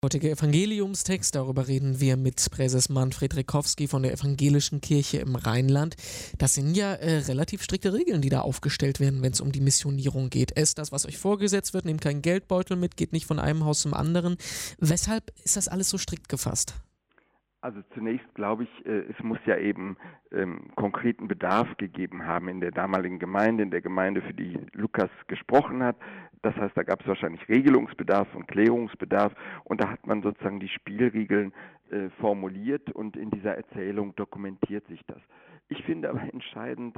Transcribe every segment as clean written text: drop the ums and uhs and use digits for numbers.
Heutige Evangeliumstext, darüber reden wir mit Präses Manfred Rekowski von der Evangelischen Kirche im Rheinland. Das sind ja relativ strikte Regeln, die da aufgestellt werden, wenn es um die Missionierung geht. Esst das, was euch vorgesetzt wird, nehmt keinen Geldbeutel mit, geht nicht von einem Haus zum anderen. Weshalb ist das alles so strikt gefasst? Also zunächst glaube ich, es muss ja eben konkreten Bedarf gegeben haben in der damaligen Gemeinde, in der Gemeinde, für die Lukas gesprochen hat. Das heißt, da gab es wahrscheinlich Regelungsbedarf und Klärungsbedarf und da hat man sozusagen die Spielregeln formuliert und in dieser Erzählung dokumentiert sich das. Ich finde aber entscheidend,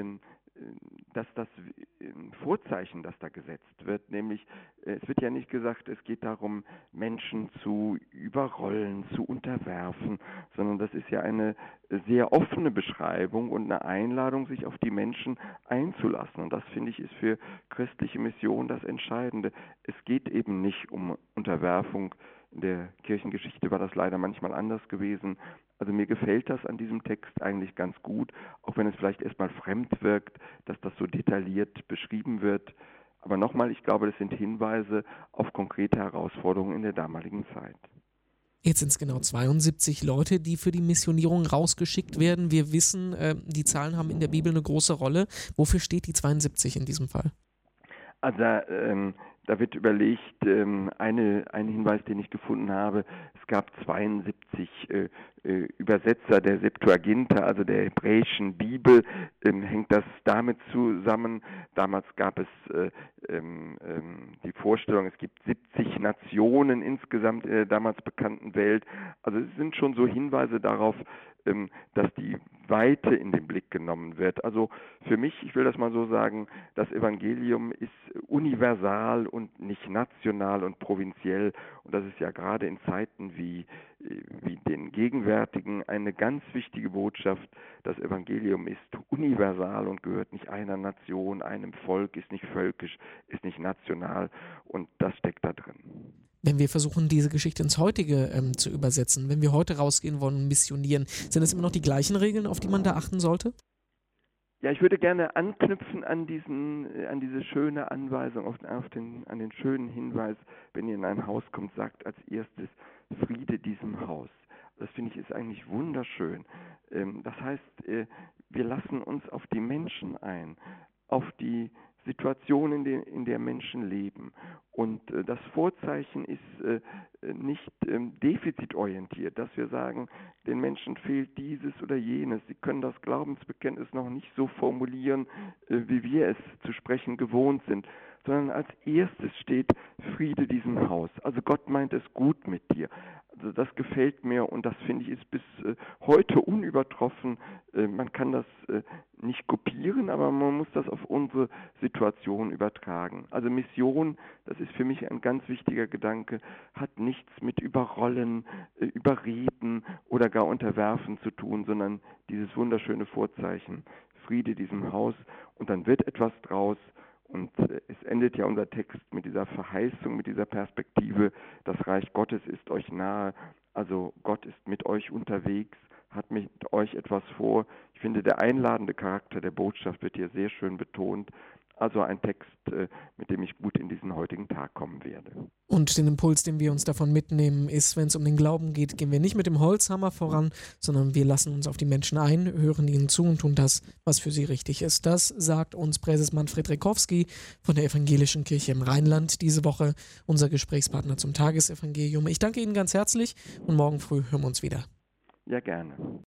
dass das Vorzeichen, das da gesetzt wird, nämlich es wird ja nicht gesagt, es geht darum, Menschen zu überrollen, zu unterwerfen, sondern das ist ja eine sehr offene Beschreibung und eine Einladung, sich auf die Menschen einzulassen. Und das, finde ich, ist für christliche Mission das Entscheidende. Es geht eben nicht um Unterwerfung. In der Kirchengeschichte war das leider manchmal anders gewesen. Also mir gefällt das an diesem Text eigentlich ganz gut, auch wenn es vielleicht erstmal fremd wirkt, dass das so detailliert beschrieben wird. Aber nochmal, ich glaube, das sind Hinweise auf konkrete Herausforderungen in der damaligen Zeit. Jetzt sind es genau 72 Leute, die für die Missionierung rausgeschickt werden. Wir wissen, die Zahlen haben in der Bibel eine große Rolle. Wofür steht die 72 in diesem Fall? Also da wird überlegt, ein Hinweis, den ich gefunden habe, es gab 72 Übersetzer der Septuaginta, also der hebräischen Bibel, hängt das damit zusammen. Damals gab es die Vorstellung, es gibt 70 Nationen insgesamt in der damals bekannten Welt. Also es sind schon so Hinweise darauf, dass die Weite in den Blick genommen wird. Also für mich, ich will das mal so sagen, das Evangelium ist universal und nicht national und provinziell. Und das ist ja gerade in Zeiten wie den gegenwärtigen eine ganz wichtige Botschaft. Das Evangelium ist universal und gehört nicht einer Nation, einem Volk, ist nicht völkisch, ist nicht national und das steckt da drin. Wenn wir versuchen, diese Geschichte ins Heutige zu übersetzen, wenn wir heute rausgehen wollen und missionieren, sind es immer noch die gleichen Regeln, auf die man da achten sollte? Ja, ich würde gerne anknüpfen an diese schöne Anweisung, an den schönen Hinweis, wenn ihr in ein Haus kommt, sagt als erstes Friede diesem Haus. Das finde ich ist eigentlich wunderschön. Das heißt, wir lassen uns auf die Menschen ein, auf die Situation, in der Menschen leben. Und das Vorzeichen ist nicht defizitorientiert, dass wir sagen, den Menschen fehlt dieses oder jenes. Sie können das Glaubensbekenntnis noch nicht so formulieren, wie wir es zu sprechen gewohnt sind, sondern als erstes steht Friede diesem Haus. Also Gott meint es gut mit dir. Also das gefällt mir und das finde ich ist bis heute unübertroffen. Man kann das nicht kopieren, aber man muss das auf unsere Situation übertragen. Also Mission, das ist für mich ein ganz wichtiger Gedanke, hat nichts mit Überrollen, Überreden oder gar Unterwerfen zu tun, sondern dieses wunderschöne Vorzeichen, Friede diesem Haus und dann wird etwas draus. Und es endet ja unser Text mit dieser Verheißung, mit dieser Perspektive, das Reich Gottes ist euch nahe, also Gott ist mit euch unterwegs, hat mit euch etwas vor. Ich finde, der einladende Charakter der Botschaft wird hier sehr schön betont. Also ein Text, mit dem ich gut in diesen heutigen Tag kommen werde. Und den Impuls, den wir uns davon mitnehmen, ist, wenn es um den Glauben geht, gehen wir nicht mit dem Holzhammer voran, sondern wir lassen uns auf die Menschen ein, hören ihnen zu und tun das, was für sie richtig ist. Das sagt uns Präses Manfred Rekowski von der Evangelischen Kirche im Rheinland diese Woche, unser Gesprächspartner zum Tagesevangelium. Ich danke Ihnen ganz herzlich und morgen früh hören wir uns wieder. Ja, gerne.